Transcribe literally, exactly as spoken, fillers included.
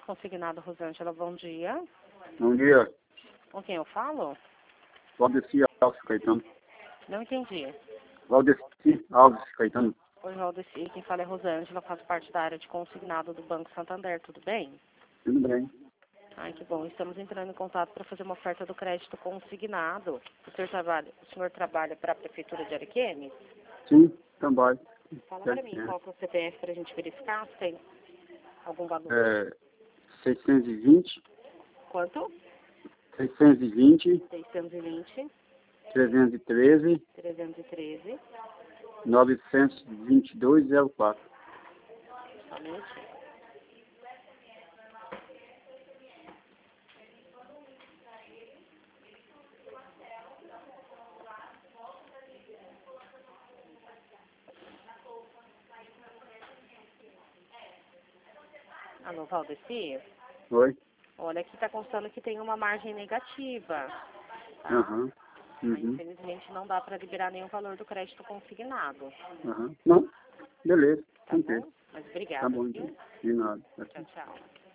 consignado, Rosângela, bom dia. Bom dia. Com quem eu falo? Valdeci Alves Caetano. Não entendi. Valdeci Alves Caetano. Oi, Valdeci, quem fala é Rosângela, faço parte da área de consignado do Banco Santander, tudo bem? Tudo bem. Ai, que bom. Estamos entrando em contato para fazer uma oferta do crédito consignado. O senhor trabalha, o senhor trabalha para a Prefeitura de Ariquemes? Sim, também. Fala É, para mim, é. qual que é o C P F para a gente verificar se tem algum valor. É, seiscentos e vinte, Quanto? seiscentos e vinte, seiscentos e vinte, trezentos e treze, trezentos e treze, novecentos e vinte e dois, zero quatro. somente. Alô, Valdeci? Oi? Olha, aqui está constando que tem uma margem negativa. Tá? Aham. Aí, Uhum. infelizmente, não dá para liberar nenhum valor do crédito consignado. Aham. Não, beleza. Tá Entendi. bom? Mas Tá obrigada, bom, viu? então. De nada. Tchau, tchau.